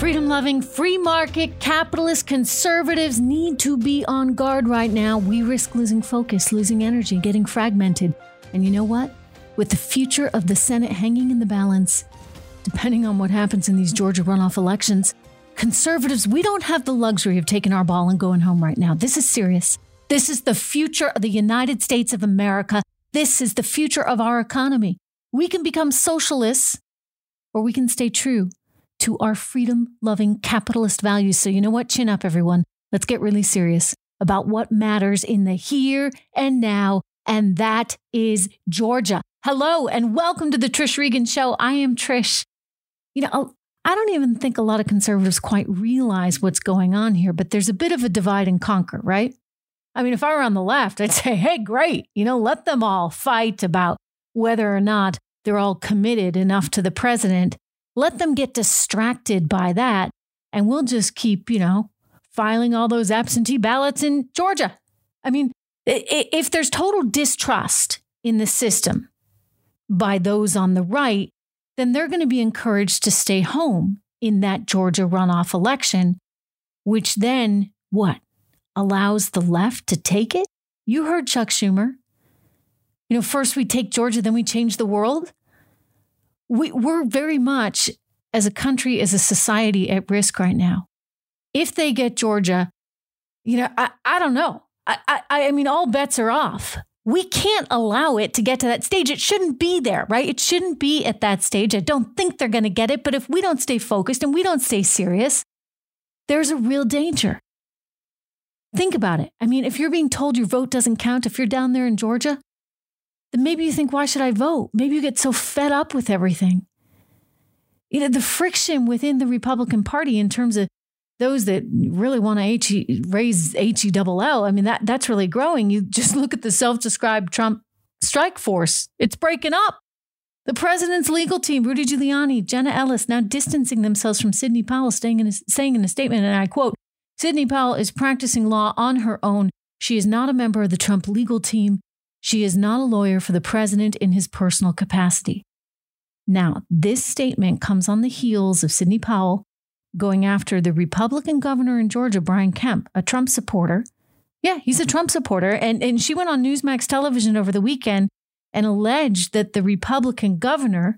freedom-loving, free market, capitalist conservatives need to be on guard right now. We risk losing focus, losing energy, getting fragmented. And you know what? With the future of the Senate hanging in the balance, depending on what happens in these Georgia runoff elections, conservatives, we don't have the luxury of taking our ball and going home right now. This is serious. This is the future of the United States of America. This is the future of our economy. We can become socialists, or we can stay true to our freedom-loving capitalist values. So you know what? Chin up, everyone. Let's get really serious about what matters in the here and now, and that is Georgia. Hello, and welcome to the Trish Regan Show. I am Trish. You know, I don't even think a lot of conservatives quite realize what's going on here, but there's a bit of a divide and conquer, right? I mean, if I were on the left, I'd say, hey, great, let them all fight about whether or not they're all committed enough to the president. Let them get distracted by that, and we'll just keep, filing all those absentee ballots in Georgia. I mean, if there's total distrust in the system by those on the right, then they're going to be encouraged to stay home in that Georgia runoff election, which then, what, allows the left to take it? You heard Chuck Schumer. First we take Georgia, then we change the world. We're very much, as a country, as a society, at risk right now. If they get Georgia, I don't know. I mean, all bets are off. We can't allow it to get to that stage. It shouldn't be there, right? It shouldn't be at that stage. I don't think they're going to get it. But if we don't stay focused and we don't stay serious, there's a real danger. Think about it. I mean, if you're being told your vote doesn't count, if you're down there in Georgia, then maybe you think, why should I vote? Maybe you get so fed up with everything. The friction within the Republican Party in terms of those that really want to raise HELL, I mean, that's really growing. You just look at the self-described Trump strike force. It's breaking up. The president's legal team, Rudy Giuliani, Jenna Ellis, now distancing themselves from Sidney Powell, saying in a statement, and I quote, Sidney Powell is practicing law on her own. She is not a member of the Trump legal team. She is not a lawyer for the president in his personal capacity. Now, this statement comes on the heels of Sidney Powell going after the Republican governor in Georgia, Brian Kemp, a Trump supporter. Yeah, he's a Trump supporter. And she went on Newsmax television over the weekend and alleged that the Republican governor,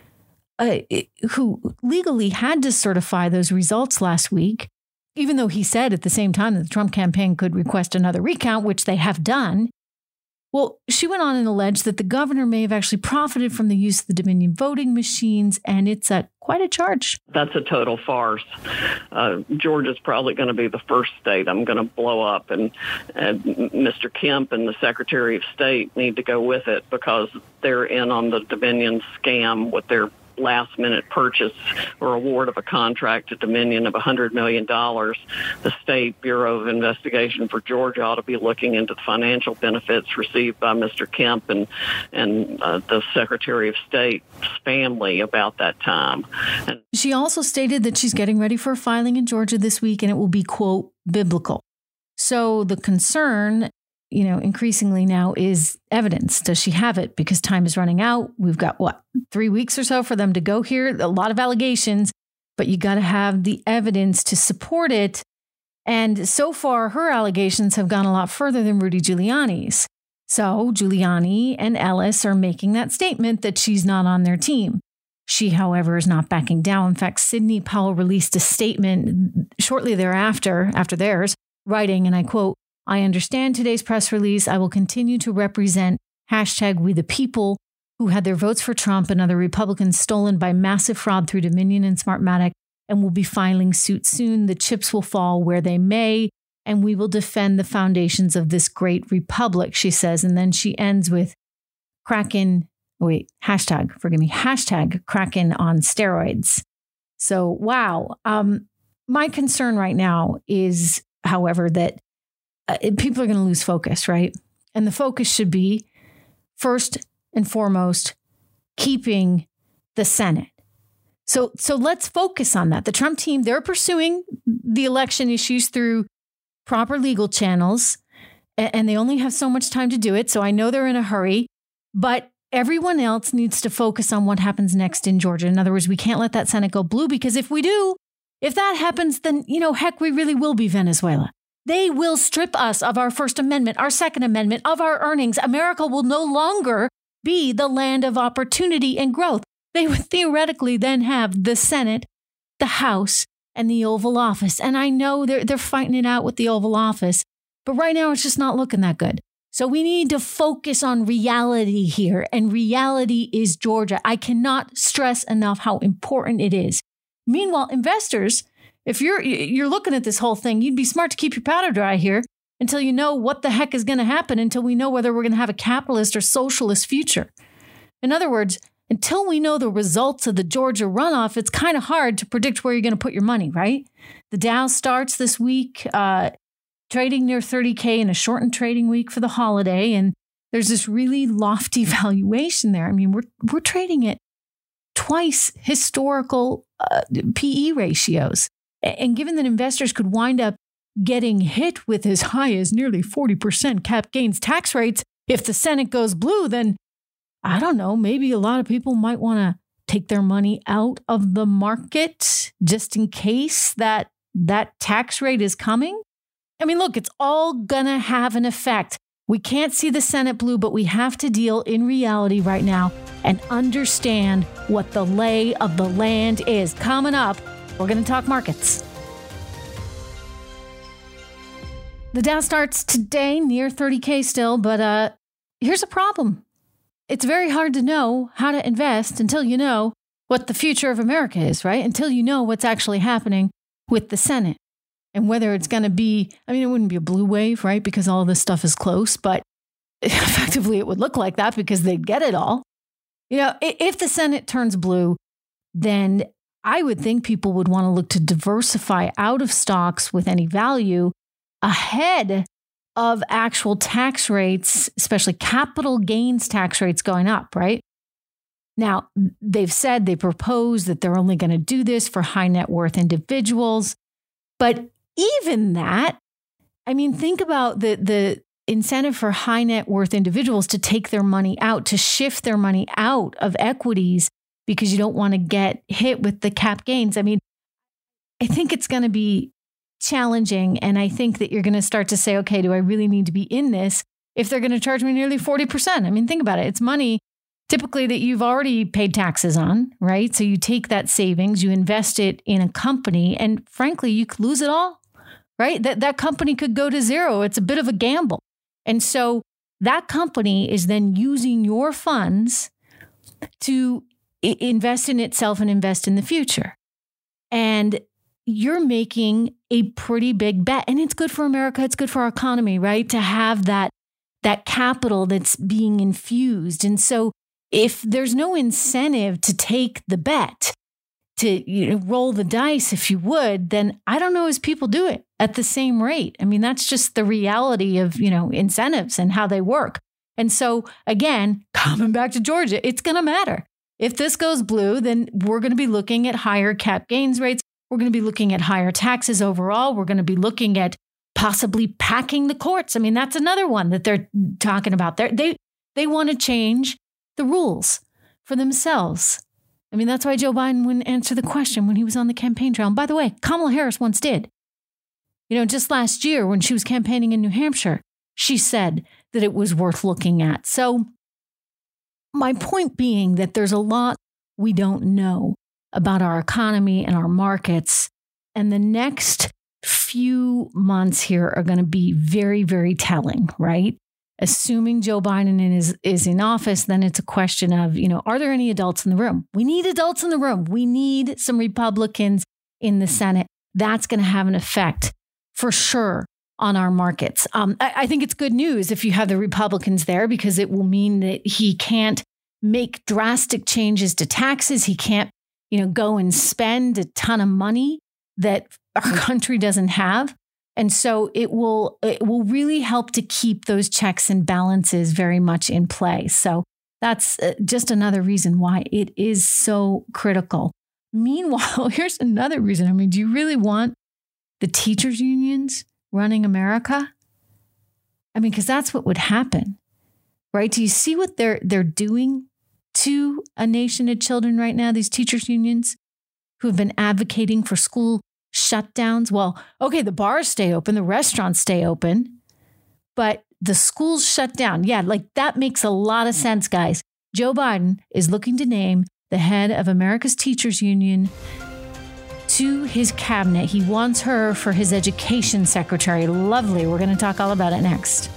who legally had to certify those results last week, even though he said at the same time that the Trump campaign could request another recount, which they have done. Well, she went on and alleged that the governor may have actually profited from the use of the Dominion voting machines, and it's quite a charge. That's a total farce. Georgia's probably going to be the first state I'm going to blow up, and Mr. Kemp and the Secretary of State need to go with it because they're in on the Dominion scam with their last-minute purchase or award of a contract to Dominion of $100 million. The State Bureau of Investigation for Georgia ought to be looking into the financial benefits received by Mr. Kemp and the Secretary of State's family about that time. And she also stated that she's getting ready for a filing in Georgia this week, and it will be, quote, biblical. So the concern, increasingly now is evidence. Does she have it? Because time is running out. We've got, 3 weeks or so for them to go here. A lot of allegations, but you got to have the evidence to support it. And so far, her allegations have gone a lot further than Rudy Giuliani's. So Giuliani and Ellis are making that statement that she's not on their team. She, however, is not backing down. In fact, Sidney Powell released a statement shortly thereafter, after theirs, writing, and I quote, I understand today's press release. I will continue to represent #We the People who had their votes for Trump and other Republicans stolen by massive fraud through Dominion and Smartmatic, and will be filing suit soon. The chips will fall where they may, and we will defend the foundations of this great republic, she says. And then she ends with Kraken on steroids. So, wow. My concern right now is, however, that people are going to lose focus, right? And the focus should be, first and foremost, keeping the Senate. So let's focus on that. The Trump team, they're pursuing the election issues through proper legal channels, and they only have so much time to do it. So I know they're in a hurry, but everyone else needs to focus on what happens next in Georgia. In other words, we can't let that Senate go blue, because if we do, If that happens, then, heck, we really will be Venezuela. They will strip us of our First Amendment, our Second Amendment, of our earnings. America will no longer be the land of opportunity and growth. They would theoretically then have the Senate, the House, and the Oval Office. And I know they're fighting it out with the Oval Office, but right now it's just not looking that good. So we need to focus on reality here, and reality is Georgia. I cannot stress enough how important it is. Meanwhile, investors, if you're looking at this whole thing, you'd be smart to keep your powder dry here until you know what the heck is going to happen, until we know whether we're going to have a capitalist or socialist future. In other words, until we know the results of the Georgia runoff, it's kind of hard to predict where you're going to put your money, right? The Dow starts this week trading near 30K in a shortened trading week for the holiday, and there's this really lofty valuation there. I mean, we're trading at twice historical PE ratios. And given that investors could wind up getting hit with as high as nearly 40% cap gains tax rates, if the Senate goes blue, then I don't know, maybe a lot of people might want to take their money out of the market just in case that tax rate is coming. I mean, look, it's all going to have an effect. We can't see the Senate blue, but we have to deal in reality right now and understand what the lay of the land is. Coming up, we're going to talk markets. The Dow starts today near 30K still, but here's a problem. It's very hard to know how to invest until you know what the future of America is, right? Until you know what's actually happening with the Senate and whether it's going to be, I mean, it wouldn't be a blue wave, right? Because all this stuff is close, but effectively it would look like that because they'd get it all. If the Senate turns blue, then I would think people would want to look to diversify out of stocks with any value ahead of actual tax rates, especially capital gains tax rates going up, right? Now, they've said, they propose that they're only going to do this for high net worth individuals. But even that, I mean, think about the incentive for high net worth individuals to take their money out, to shift their money out of equities because you don't want to get hit with the cap gains. I mean, I think it's going to be challenging. And I think that you're going to start to say, okay, do I really need to be in this if they're going to charge me nearly 40%? I mean, think about it. It's money typically that you've already paid taxes on, right? So you take that savings, you invest it in a company, and frankly, you could lose it all, right? That company could go to zero. It's a bit of a gamble. And so that company is then using your funds to invest in itself and invest in the future. And you're making a pretty big bet. And it's good for America. It's good for our economy, right? To have that capital that's being infused. And so if there's no incentive to take the bet, to roll the dice, if you would, then I don't know as people do it at the same rate. I mean, that's just the reality of, incentives and how they work. And so again, coming back to Georgia, it's going to matter. If this goes blue, then we're going to be looking at higher cap gains rates. We're going to be looking at higher taxes overall. We're going to be looking at possibly packing the courts. I mean, that's another one that they're talking about. They want to change the rules for themselves. I mean, that's why Joe Biden wouldn't answer the question when he was on the campaign trail. And by the way, Kamala Harris once did. Just last year when she was campaigning in New Hampshire, she said that it was worth looking at. So my point being that there's a lot we don't know about our economy and our markets. And the next few months here are going to be very, very telling, right? Assuming Joe Biden is in office, then it's a question of, are there any adults in the room? We need adults in the room. We need some Republicans in the Senate. That's going to have an effect for sure on our markets. I think it's good news if you have the Republicans there, because it will mean that he can't make drastic changes to taxes. He can't, go and spend a ton of money that our country doesn't have. And so it will really help to keep those checks and balances very much in play. So that's just another reason why it is so critical. Meanwhile, here's another reason. I mean, do you really want the teachers' unions running America? I mean, because that's what would happen, right? Do you see what they're doing to a nation of children right now, these teachers' unions who have been advocating for school shutdowns. Well, okay, the bars stay open, the restaurants stay open, but the schools shut down. Yeah, like that makes a lot of sense, guys. Joe Biden is looking to name the head of America's Teachers Union to his cabinet. He wants her for his education secretary. Lovely. We're going to talk all about it next.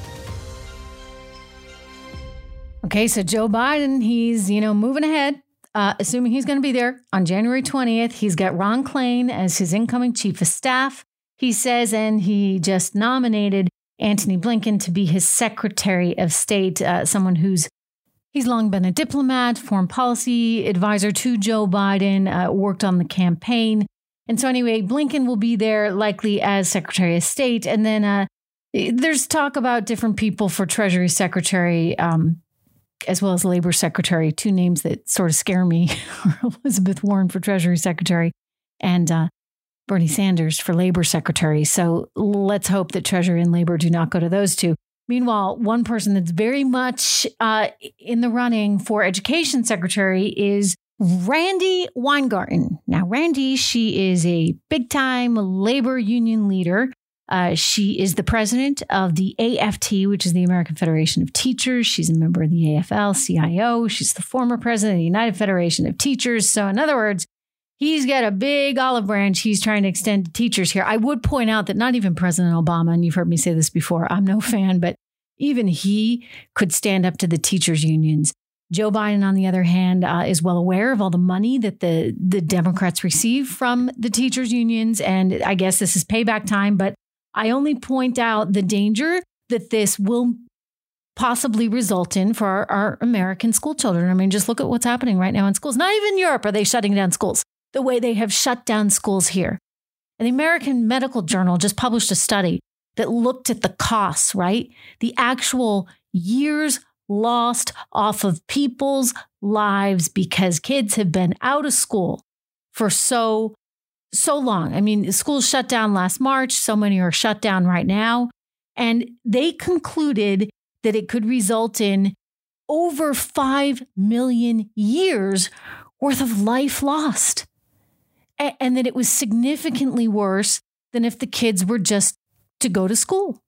Okay, so Joe Biden, he's, moving ahead, assuming he's going to be there on January 20th. He's got Ron Klain as his incoming chief of staff, he says, and he just nominated Antony Blinken to be his Secretary of State, someone he's long been a diplomat, foreign policy advisor to Joe Biden, worked on the campaign. And so anyway, Blinken will be there likely as Secretary of State. And then there's talk about different people for Treasury Secretary, as well as Labor Secretary, two names that sort of scare me. Elizabeth Warren for Treasury Secretary and Bernie Sanders for Labor Secretary. So let's hope that Treasury and Labor do not go to those two. Meanwhile, one person that's very much in the running for Education Secretary is Randi Weingarten. Now, Randi, she is a big-time labor union leader. She is the president of the AFT, which is the American Federation of Teachers. She's a member of the AFL-CIO. She's the former president of the United Federation of Teachers. So in other words, he's got a big olive branch he's trying to extend to teachers here. I would point out that not even President Obama, and you've heard me say this before, I'm no fan, but even he could stand up to the teachers' unions. Joe Biden, on the other hand, is well aware of all the money that the Democrats receive from the teachers' unions. And I guess this is payback time, but I only point out the danger that this will possibly result in for our American school children. I mean, just look at what's happening right now in schools. Not even Europe are they shutting down schools the way they have shut down schools here. And the American Medical Journal just published a study that looked at the costs, right? The actual years lost off of people's lives because kids have been out of school for so long. I mean, schools shut down last March. So many are shut down right now. And they concluded that it could result in over 5 million years worth of life lost. And that it was significantly worse than if the kids were just to go to school.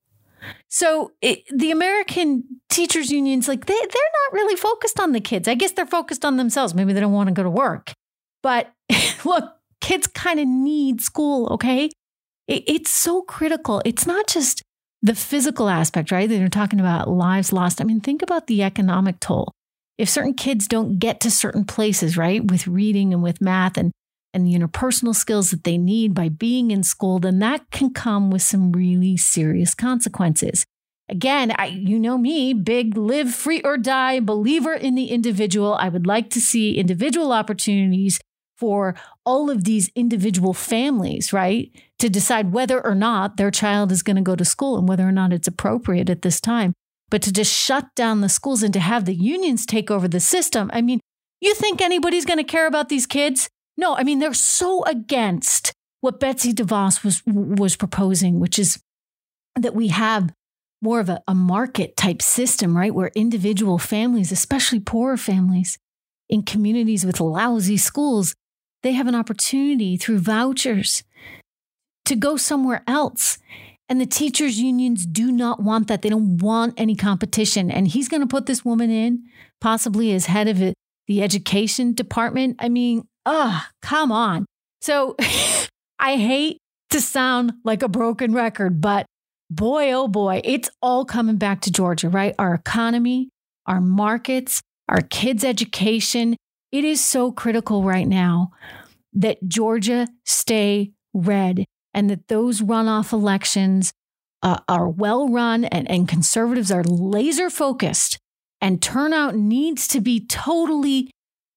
So the American teachers unions, like they're not really focused on the kids. I guess they're focused on themselves. Maybe they don't want to go to work. But look, kids kind of need school, okay? It's so critical. It's not just the physical aspect, right? They're talking about lives lost. I mean, think about the economic toll. If certain kids don't get to certain places, right, with reading and with math and the interpersonal skills that they need by being in school, then that can come with some really serious consequences. Again, you know me, big live free or die believer in the individual. I would like to see individual opportunities for all of these individual families, right, to decide whether or not their child is going to go to school and whether or not it's appropriate at this time. But to just shut down the schools and to have the unions take over the system, I mean, you think anybody's going to care about these kids? No, I mean, they're so against what Betsy DeVos was proposing, which is that we have more of a market type system, right? Where individual families, especially poorer families in communities with lousy schools, they have an opportunity through vouchers to go somewhere else. And the teachers' unions do not want that. They don't want any competition. And he's going to put this woman in, possibly as head of the education department. I mean, come on. So I hate to sound like a broken record, but boy, oh boy, it's all coming back to Georgia, right? Our economy, our markets, our kids' education. It is so critical right now that Georgia stay red and that those runoff elections are well run and conservatives are laser focused, and turnout needs to be totally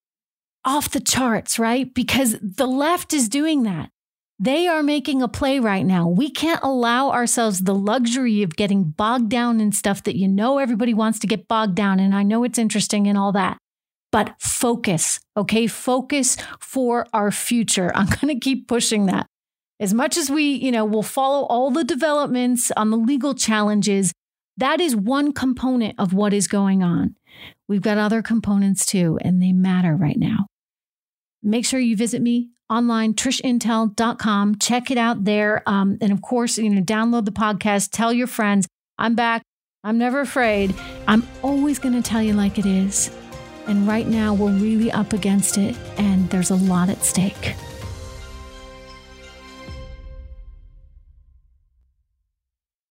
off the charts, right? Because the left is doing that. They are making a play right now. We can't allow ourselves the luxury of getting bogged down in stuff that everybody wants to get bogged down in. I know it's interesting and all that, but focus, okay? Focus for our future. I'm going to keep pushing that. As much as we, will follow all the developments on the legal challenges, that is one component of what is going on. We've got other components too, and they matter right now. make sure you visit me online, trishintel.com. Check it out there. And of course, download the podcast. Tell your friends. I'm back. I'm never afraid. I'm always going to tell you like it is. And right now, we're really up against it, and there's a lot at stake.